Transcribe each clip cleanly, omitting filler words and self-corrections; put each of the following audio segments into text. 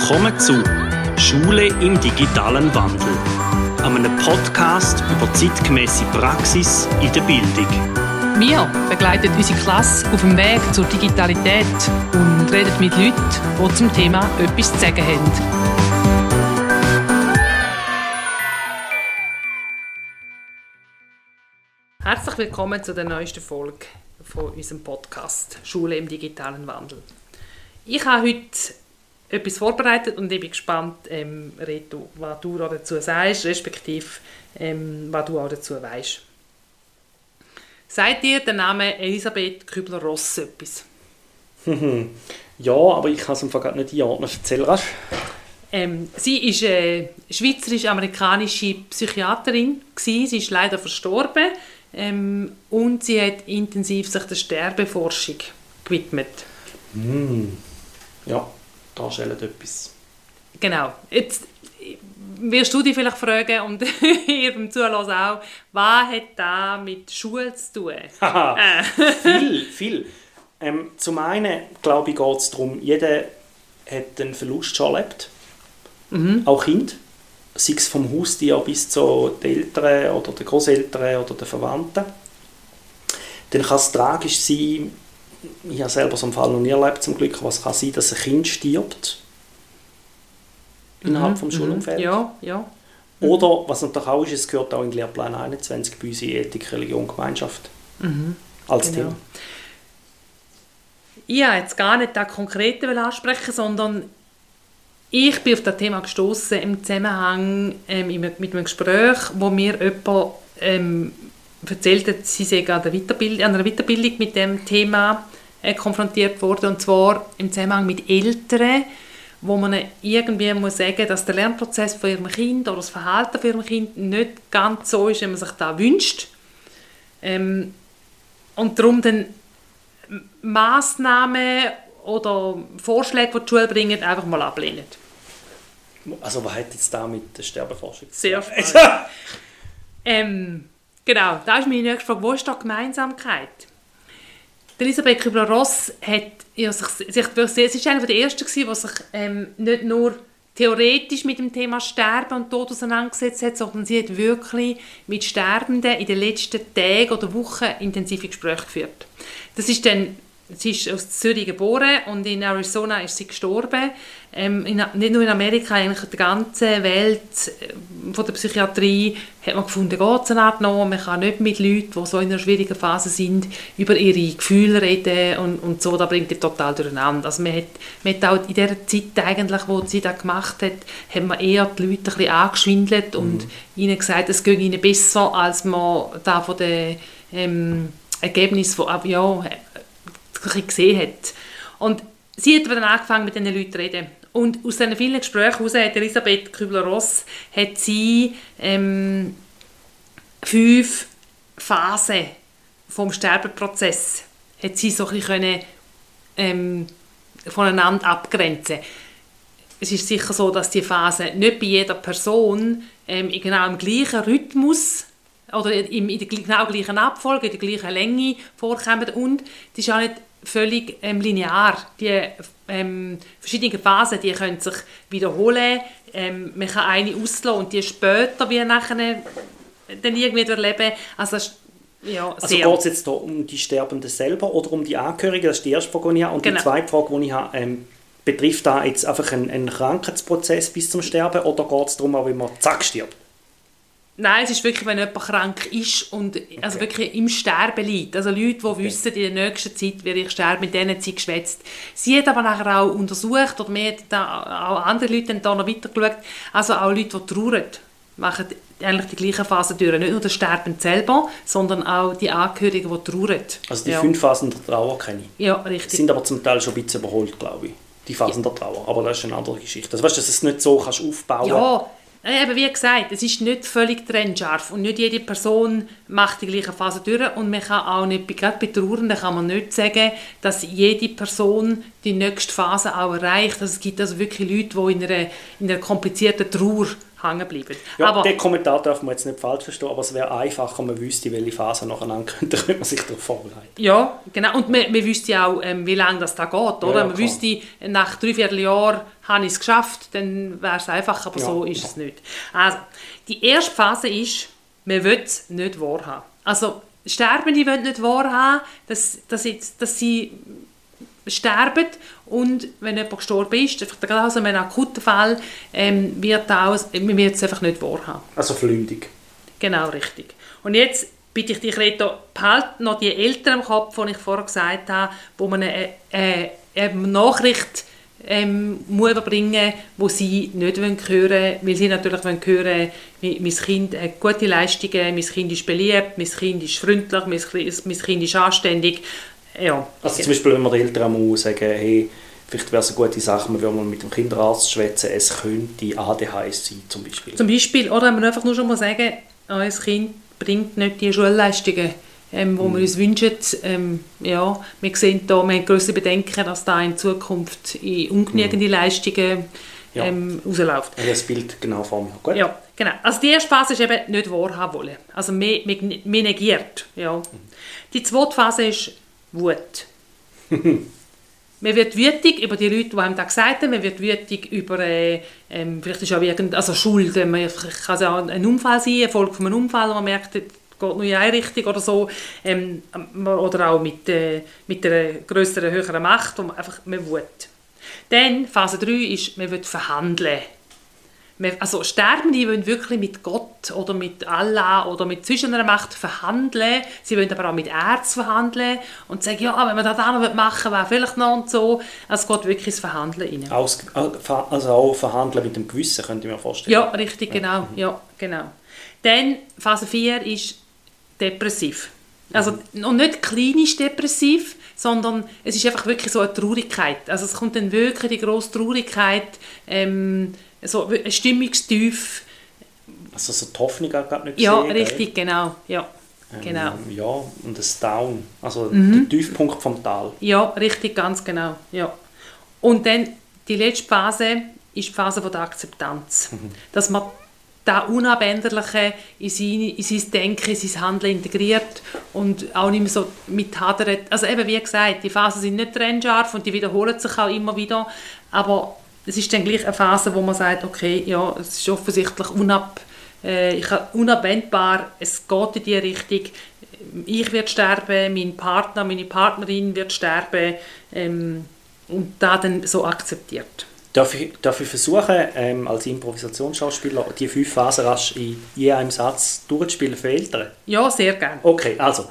Willkommen zu «Schule im digitalen Wandel», einem Podcast über zeitgemäße Praxis in der Bildung. Wir begleiten unsere Klasse auf dem Weg zur Digitalität und reden mit Leuten, die zum Thema etwas zu sagen haben. Herzlich willkommen zu der neuesten Folge von unserem Podcast «Schule im digitalen Wandel». Ich habe heute etwas vorbereitet und ich bin gespannt, Reto, was du dazu sagst, respektive was du auch dazu weißt. Sagt dir der Name Elisabeth Kübler-Ross etwas? Ja, aber ich kann es einfach gerade nicht einordnen. Erzähl rasch. Sie war schweizerisch-amerikanische Psychiaterin. Sie ist leider verstorben und sie hat intensiv sich der Sterbeforschung gewidmet. Ja, da stellt etwas. Genau. Jetzt wirst du dich vielleicht fragen, und ihr beim Zuhören auch, was hat das mit Schule zu tun? Viel. Zum einen, glaube ich, geht es darum, jeder hat einen Verlust schon erlebt. Auch Kind. Sei es vom Haustier bis zu den Eltern oder den Großeltern oder den Verwandten. Dann kann es tragisch sein, ich habe selber so einen Fall noch nie erlebt, zum Glück, was kann sein, dass ein Kind stirbt innerhalb des Schulumfelds. Ja. Oder, was natürlich auch ist, es gehört auch in den Lehrplan 21 bei uns in Ethik, Religion, Gemeinschaft als Genau. Thema. Ich wollte jetzt gar nicht das Konkrete ansprechen, sondern ich bin auf das Thema gestoßen im Zusammenhang mit einem Gespräch, wo mir jemand erzählt hat, sie sei an einer Weiterbildung mit dem Thema konfrontiert worden, und zwar im Zusammenhang mit Eltern, wo man irgendwie muss sagen, dass der Lernprozess von ihrem Kind oder das Verhalten von ihrem Kind nicht ganz so ist, wie man sich das wünscht. Und darum dann Massnahmen oder Vorschläge, die die Schule bringen, einfach mal ablehnen. Also was hat jetzt da mit der Sterbeforschung zu Sehr tun? spannend. Genau, da ist meine nächste Frage. Wo ist da die Gemeinsamkeit? Elisabeth Kübler-Ross hat sie ist eine der ersten, die sich nicht nur theoretisch mit dem Thema Sterben und Tod auseinandergesetzt hat, sondern sie hat wirklich mit Sterbenden in den letzten Tagen oder Wochen intensive Gespräche geführt. Sie ist aus Zürich geboren und in Arizona ist sie gestorben. Nicht nur in Amerika, eigentlich in der ganzen Welt von der Psychiatrie hat man gefunden, geht es eine Art noch. Man kann nicht mit Leuten, die so in einer schwierigen Phase sind, über ihre Gefühle reden und so. Das bringt die total durcheinander. Also man hat auch in dieser Zeit, eigentlich, wo sie das gemacht hat man eher die Leute ein bisschen angeschwindelt und ihnen gesagt, es gehe ihnen besser, als man da von den Ergebnissen gesehen hat. Und sie hat dann angefangen, mit diesen Leuten zu reden. Und aus diesen vielen Gesprächen heraus hat Elisabeth Kübler-Ross 5 Phasen vom Sterbeprozess hat sie so ein bisschen voneinander abgrenzen. Es ist sicher so, dass die Phasen nicht bei jeder Person genau im gleichen Rhythmus oder in der genau gleichen Abfolge, in der gleichen Länge vorkommen, und es ist auch nicht völlig linear. Die verschiedenen Phasen, die können sich wiederholen. Man kann eine auslassen und die später wie nachher dann irgendwie erleben. Also geht es jetzt hier um die Sterbenden selber oder um die Angehörigen? Das ist die erste Frage, die ich habe. Und die zweite Frage, die ich habe, betrifft da jetzt einfach einen Krankheitsprozess bis zum Sterben, oder geht es darum, wie man zack stirbt? Nein, es ist wirklich, wenn jemand krank ist und also wirklich im Sterben liegt. Also Leute, die wissen, in der nächsten Zeit werde ich sterben, mit denen sie geschwätzt. Sie hat aber nachher auch untersucht, oder wir haben da auch andere Leute da noch weitergeschaut, also auch Leute, die trauern, machen eigentlich die gleichen Phasen durch. Nicht nur der Sterbende selber, sondern auch die Angehörigen, die trauern. Also die 5 Phasen der Trauer kenne ich. Ja, richtig. Sind aber zum Teil schon ein bisschen überholt, glaube ich, die Phasen der Trauer. Aber das ist eine andere Geschichte. Also weißt du, dass es nicht so kannst aufbauen. Ja. Aber wie gesagt, es ist nicht völlig trennscharf und nicht jede Person macht die gleiche Phase durch, und man kann auch nicht, gerade bei Trauernden kann man nicht sagen, dass jede Person die nächste Phase auch erreicht. Also es gibt also wirklich Leute, die in einer komplizierten Trauer hängen bleiben. Ja, aber den Kommentar darf man jetzt nicht falsch verstehen, aber es wäre einfacher, man wüsste, welche Phase nacheinander könnte man sich darauf vorbereiten. Ja, genau. Und man wüsste ja auch, wie lange das da geht. Oder? Ja, man wüsste, nach 3/4 Jahren habe ich es geschafft, dann wäre es einfach, aber so ist es nicht. Also, die erste Phase ist, man will es nicht wahrhaben. Also, Sterbende wollen nicht wahrhaben, dass sie sterben, und wenn jemand gestorben ist, gerade also in einem akuten Fall, wird man es einfach nicht wahrhaben. Also flündig. Genau, richtig. Und jetzt bitte ich dich, Reto, behalte noch die Eltern im Kopf, die ich vorher gesagt habe, wo man eine Nachricht muss überbringen, wo sie nicht hören wollen, weil sie natürlich hören wollen, mein Kind hat gute Leistungen, mein Kind ist beliebt, mein Kind ist freundlich, mein Kind ist anständig. Ja. Also zum Beispiel, wenn man den Eltern mal sagen, hey, vielleicht wäre es eine gute Sache, man würde mal mit dem Kinderarzt schwätzen, es könnte ADHS sein, zum Beispiel. Zum Beispiel, oder wenn man einfach nur schon mal sagen, euer Kind bringt nicht die Schulleistungen, die wir uns wünschen. Ja, wir sehen da, wir haben grosse Bedenken, dass da in Zukunft in ungenügende Leistungen rausläuft. Ja, das Bild genau vor mir. Gut. Ja, genau. Also die erste Phase ist eben nicht wahrhaben wollen. Also man negiert. Ja. Die zweite Phase ist Wut. Man wird wütig über die Leute, die einem das gesagt haben. Man wird wütig über vielleicht ist auch Schuld. Kann es auch ein Unfall sein, eine Folge von einem Unfall, wo man merkt, es geht nur in eine Richtung oder so. Oder auch mit einer grösseren, höheren Macht, wo man wut. Dann, Phase 3 ist, man will verhandeln. Also Sterbende wollen wirklich mit Gott oder mit Allah oder mit zwischen einer Macht verhandeln. Sie wollen aber auch mit Ärzten verhandeln und sagen, ja, wenn man das auch noch machen will, wäre vielleicht noch und so. Also es geht wirklich ins Verhandeln rein. Also auch verhandeln mit dem Gewissen, könnte ich mir vorstellen. Ja, richtig, genau. Ja, genau. Dann, Phase 4 ist depressiv. Also, und nicht klinisch depressiv, sondern es ist einfach wirklich so eine Traurigkeit. Also es kommt dann wirklich die grosse Traurigkeit, so ein Stimmungstief. Also so die Hoffnung gerade nicht ja, gesehen. Ja, richtig, genau. Ja, genau. Ja, und das Down, also der Tiefpunkt vom Tal. Ja, richtig, ganz genau. Ja. Und dann die letzte Phase ist die Phase der Akzeptanz. Dass man das Unabänderliche in sein Denken, in sein Handeln integriert und auch nicht mehr so mithadert. Also eben, wie gesagt, die Phasen sind nicht trennscharf und die wiederholen sich auch immer wieder, aber es ist dann gleich eine Phase, wo man sagt, okay, ja, es ist offensichtlich unabwendbar, es geht in diese Richtung, ich werde sterben, mein Partner, meine Partnerin wird sterben und das dann so akzeptiert. Darf ich versuchen, als Improvisationsschauspieler die 5 Phasen rasch in je einem Satz durchzuspielen für Eltern? Ja, sehr gerne. Okay, also.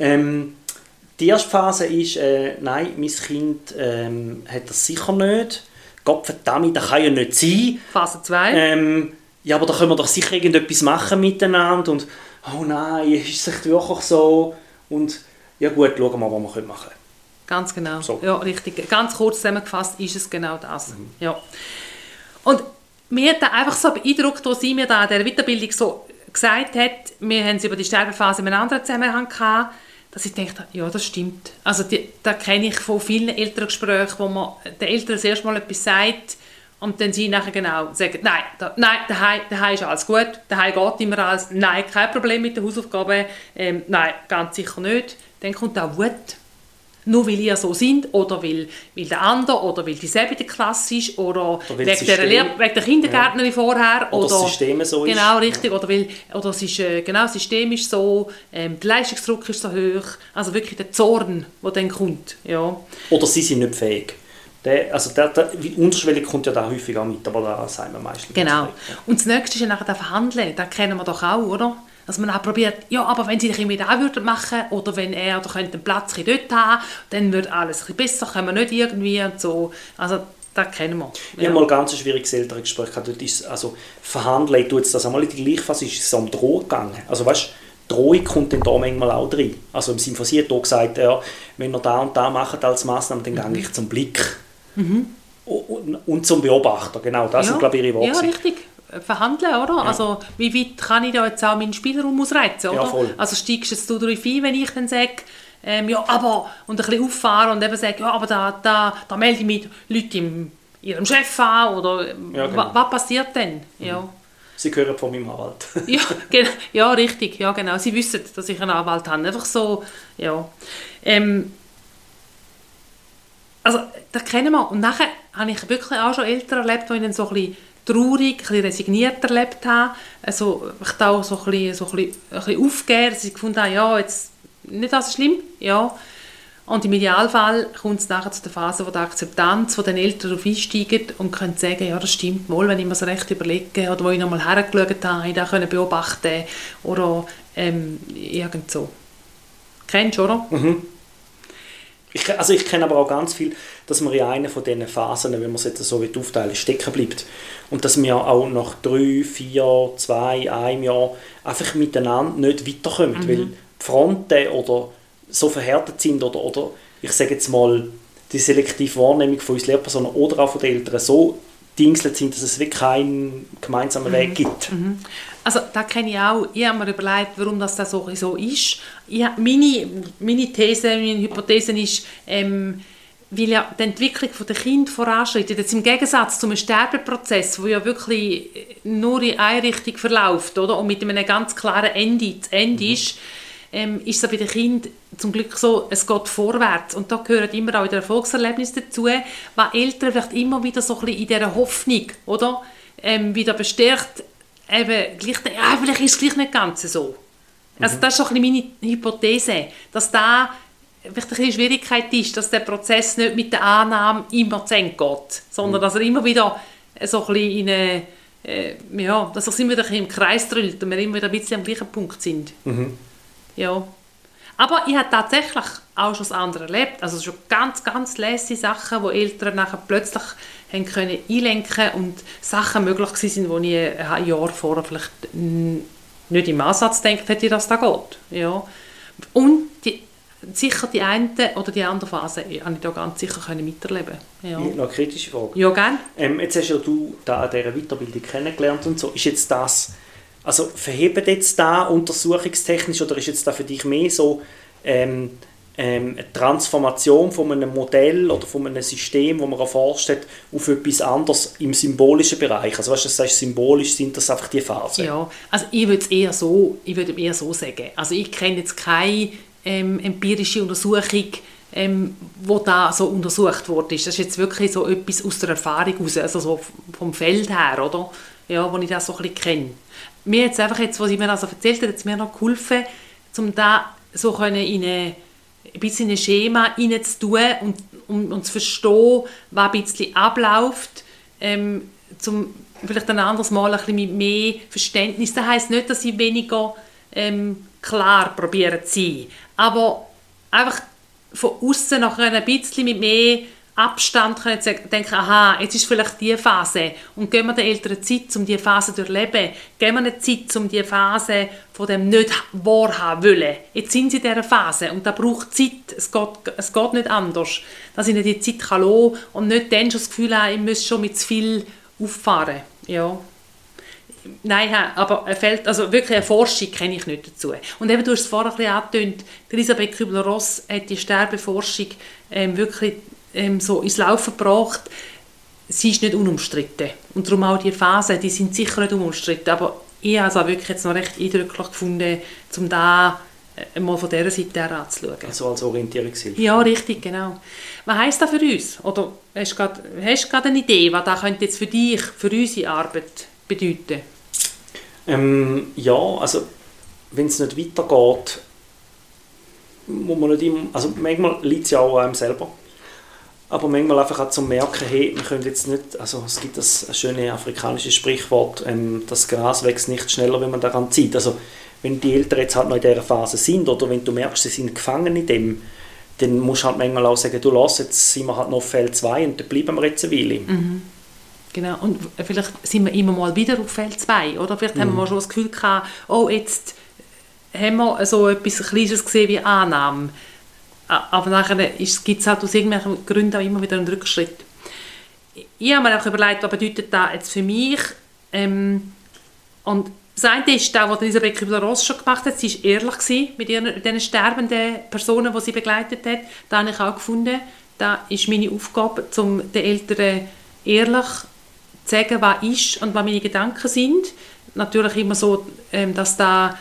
Die erste Phase ist, nein, mein Kind hat das sicher nicht. Gottverdammt, das kann ja nicht sein. Phase 2. Ja, aber da können wir doch sicher irgendetwas machen miteinander. Und, oh nein, ist es echt wirklich so? Und, ja gut, schauen wir mal, was wir machen können. Ganz genau. So. Ja, richtig. Ganz kurz zusammengefasst ist es genau das. Ja. Und mir hat einfach so beeindruckt, was sie mir da in der Weiterbildung so gesagt hat. Wir haben es über die Sterbephase in einem anderen Zusammenhang gehabt, dass ich dachte, ja, das stimmt. Also da kenne ich von vielen Elterngesprächen, wo man den Eltern das erste Mal etwas sagt und dann sie nachher genau sagen, nein, daheim ist alles gut, daheim geht immer alles, nein, kein Problem mit den Hausaufgaben, nein, ganz sicher nicht. Dann kommt auch Wut. Nur weil ihr so sind oder weil der andere oder weil dieselbe in der Klasse ist oder wegen der Kindergärtnerin vorher. Oder das System so ist. Genau, richtig. Oder es ist, das System ist so, der Leistungsdruck ist so hoch. Also wirklich der Zorn, der dann kommt. Ja. Oder sie sind nicht fähig. Unterschwellig kommt ja da häufig auch mit, aber da sagen wir meistens. Genau. Nicht fähig, ja. Und das Nächste ist ja nachher das Verhandeln. Das kennen wir doch auch, oder? Dass man auch probiert, ja, aber wenn sie mit da würden machen oder wenn er oder könnte einen Platz dort haben, dann wird alles ein bisschen besser, können wir nicht irgendwie und so. Also, das kennen wir. Ja. Ich habe mal ein ganz schwieriges Elterngespräch gehabt. Dort ist, also, Verhandeln, tut es das einmal in die gleiche Phase, ist es um Drohung gegangen. Also, weißt, Drohung kommt dann da manchmal auch rein. Also, im Sinne von, sie hat auch gesagt, ja, wenn ihr da und da macht als Massnahme, dann gehe ich zum Blick. Und zum Beobachter, genau. Das sind, glaube ich, ihre Worte. Ja, richtig. Verhandeln, oder? Ja. Also, wie weit kann ich da jetzt auch meinen Spielraum ausreizen, oder? Ja, voll. Also steigst jetzt du darauf ein, wenn ich dann sage, ja, aber, und ein bisschen auffahren und eben sage, ja, aber da melde ich mich Leute ihrem Chef an, oder ja, genau. Was passiert denn? Ja. Sie hören von meinem Anwalt. Ja, richtig. Ja, genau. Sie wissen, dass ich einen Anwalt habe. Einfach so, ja. Also, das kennen wir. Und nachher habe ich wirklich auch schon Eltern erlebt, die ich dann so ein bisschen traurig, ein bisschen resigniert erlebt habe. Also, ich da auch so ein bisschen aufgegeben, dass ich gefunden habe, ja, jetzt nicht alles schlimm, ja. Und im Idealfall kommt es nachher zu der Phase, wo die Akzeptanz, wo den Eltern darauf einsteigen und können sagen, ja, das stimmt mal, wenn ich mir das recht überlege, oder wo ich nochmal hergeschaut habe, ich das beobachten oder irgend so. Kennst du, oder? Mhm. Ich kenne aber auch ganz viel, dass man in einer von diesen Phasen, wenn man es jetzt so aufteilen will, stecken bleibt. Und dass wir auch nach 3, 4, 2, 1 Jahr einfach miteinander nicht weiterkommen, weil die Fronten oder so verhärtet sind oder ich sage jetzt mal, die selektive Wahrnehmung von uns Lehrpersonen oder auch von den Eltern so dingselt sind, dass es wirklich keinen gemeinsamen Weg gibt. Also das kenne ich auch. Ich habe mir überlegt, warum das so ist. Meine These, meine Hypothese ist, weil ja die Entwicklung der Kinder voranschreitet. Jetzt im Gegensatz zum Sterbeprozess, der ja wirklich nur in eine Richtung verläuft, oder? Und mit einem ganz klaren Ende. Das Ende ist es bei den Kindern zum Glück so, es geht vorwärts. Und da gehört immer auch in den Erfolgserlebnissen dazu, was Eltern vielleicht immer wieder so ein bisschen in dieser Hoffnung, oder? Wieder bestärkt, eben, vielleicht ist es gleich nicht ganz so. Also das ist so ein bisschen meine Hypothese, dass da vielleicht eine Schwierigkeit ist, dass der Prozess nicht mit der Annahme immer zu Ende geht, sondern dass er immer wieder so ein bisschen in eine, dass er immer wieder im Kreis drüllt und wir immer wieder ein bisschen am gleichen Punkt sind. Ja. Aber ich habe tatsächlich auch schon das andere erlebt. Also schon ganz, ganz lässige Sachen, wo Eltern nachher plötzlich haben können einlenken und Sachen möglich waren, die ich ein Jahr vorher vielleicht nicht im Ansatz gedacht hätte, dass das geht. Ja. Und sicher die eine oder die andere Phase habe ich da ganz sicher miterleben. Ja. Noch eine kritische Frage. Ja, gerne. Jetzt hast ja du da an dieser Weiterbildung kennengelernt und so. Ist jetzt das, also verhebt jetzt da untersuchungstechnisch oder ist jetzt da für dich mehr so eine Transformation von einem Modell oder von einem System, das man erforscht hat, auf etwas anderes im symbolischen Bereich? Also weißt du, das heißt, symbolisch sind das einfach die Phasen? Ja, also ich würde eher so sagen. Also ich kenne jetzt keine empirische Untersuchung, wo da so untersucht wurde. Das ist jetzt wirklich so etwas aus der Erfahrung heraus, also so vom Feld her, oder? Ja, wo ich das so ein bisschen kenne. Mir jetzt einfach, was ich mir also erzählt habe, hat es mir noch geholfen, um da so in ein bisschen in ein Schema reinzutun und zu verstehen, was ein bisschen abläuft, zum vielleicht ein anderes Mal ein bisschen mit mehr Verständnis. Das heisst nicht, dass ich weniger klar probiere zu sein, aber einfach von außen nachher ein bisschen mit mehr Abstand können zu denken, aha, jetzt ist vielleicht diese Phase und geben wir den Eltern Zeit, um diese Phase zu durchleben. Geben wir ihnen Zeit, um diese Phase von dem nicht wahrhaben wollen. Jetzt sind sie in dieser Phase und da braucht Zeit. Es geht nicht anders. Dass ich ihnen die Zeit lassen kann und nicht dann schon das Gefühl habe, ich muss schon mit zu viel auffahren. Ja. Nein, aber wirklich eine Forschung kenne ich nicht dazu. Und eben, du hast es vorher ein bisschen angetönt, Elisabeth Kübler-Ross hat die Sterbeforschung wirklich so ins Laufen gebracht. Sie ist nicht unumstritten. Und darum auch die Phasen, die sind sicher nicht unumstritten. Aber ich habe es auch wirklich jetzt noch recht eindrücklich gefunden, um da mal von dieser Seite her anzuschauen. Also als Orientierungshilfe. Ja, richtig, genau. Was heisst das für uns? Oder hast du gerade eine Idee, was das könnte jetzt für dich, für unsere Arbeit bedeuten? Ja, also wenn es nicht weitergeht, muss man nicht immer, also manchmal liegt es ja auch an einem selber. Aber manchmal einfach auch zu merken, hey, wir können jetzt nicht, also es gibt das schöne afrikanische Sprichwort, das Gras wächst nicht schneller, wenn man daran zieht. Also wenn die Eltern jetzt halt noch in dieser Phase sind oder wenn du merkst, sie sind gefangen in dem, dann musst du halt manchmal auch sagen, du lass, jetzt sind wir halt noch auf Feld 2 und dann bleiben wir jetzt eine Weile. Genau, und vielleicht sind wir immer mal wieder auf Feld 2, oder? Vielleicht haben wir mal schon das Gefühl gehabt, oh, jetzt haben wir so etwas Kleines gesehen wie Annahme. Aber nachher gibt es halt aus irgendwelchen Gründen auch immer wieder einen Rückschritt. Ich habe mir auch überlegt, was bedeutet das jetzt für mich? Und das eine ist das, was Elisabeth Kübler-Ross schon gemacht hat. Sie war ehrlich mit den sterbenden Personen, die sie begleitet hat. Das habe ich auch gefunden. Das ist meine Aufgabe, um den Eltern ehrlich zu sagen, was ist und was meine Gedanken sind. natürlich immer so, dass da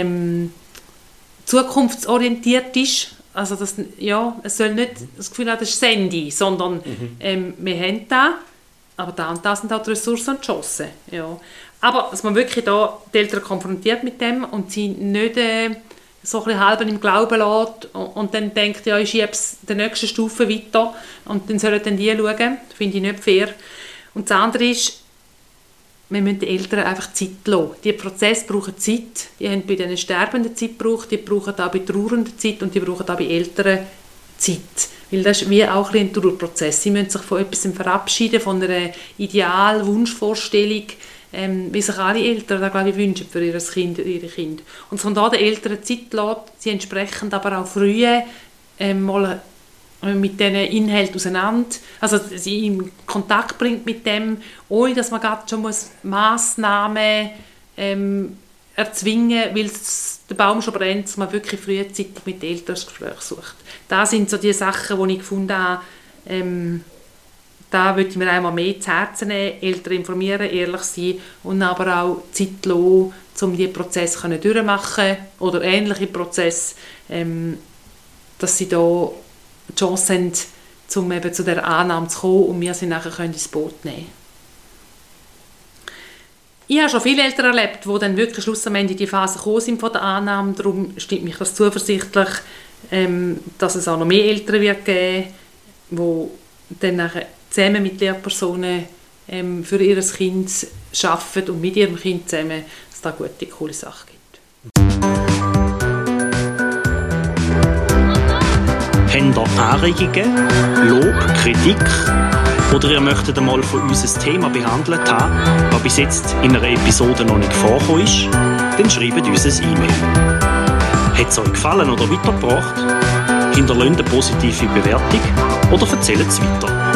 zukunftsorientiert ist. Also es soll nicht das Gefühl haben, das ist Sandy, sondern wir haben das, aber da und da sind auch die Ressourcen und die Chancen. Ja. Aber dass man wirklich da die Eltern konfrontiert mit dem und sie nicht so ein bisschen halb im Glauben lässt und dann denkt, ja, ich schiebe es der nächsten Stufe weiter und dann sollen dann die schauen. Das finde ich nicht fair. Und das andere ist, wir müssen den Eltern einfach Zeit lassen. Die Prozesse brauchen Zeit. Die haben bei den Sterbenden Zeit gebraucht, die brauchen auch bei Trauernden Zeit und die brauchen auch bei Älteren Zeit. Weil das ist wie auch ein Trauerprozess. Sie müssen sich von etwas verabschieden, von einer Ideal-Wunschvorstellung, wie sich alle Eltern da, glaube ich, wünschen für ihr Kind oder ihre Kinder. Und von da den Eltern Zeit lässt, sie entsprechend aber auch früh mal mit diesen Inhalten auseinander, also sie in Kontakt bringt mit dem, ohne dass man gerade schon Massnahmen erzwingen, weil der Baum schon brennt, dass man wirklich frühzeitig mit den Eltern das Gespräch sucht. Das sind so die Sachen, die ich gefunden habe, da würde ich mir einmal mehr zu Herzen nehmen, Eltern informieren, ehrlich sein und aber auch Zeit lassen, um diesen Prozess durchmachen oder ähnliche Prozesse, dass sie da die Chance haben, um eben zu dieser Annahme zu kommen und wir sie nachher ins Boot nehmen können. Ich habe schon viele Eltern erlebt, die dann wirklich schlussendlich in die Phase gekommen sind von der Annahme. Darum stimmt mich das zuversichtlich, dass es auch noch mehr Eltern wird geben, die dann nachher zusammen mit Lehrpersonen für ihr Kind arbeiten und mit ihrem Kind zusammen, dass es da eine gute, coole Sache gibt. Habt ihr Anregungen, Lob, Kritik oder ihr möchtet einmal von uns ein Thema behandelt haben, das bis jetzt in einer Episode noch nicht vorgekommen ist, dann schreibt uns ein E-Mail. Hat es euch gefallen oder weitergebracht? Hinterlasst eine positive Bewertung oder erzählt es weiter.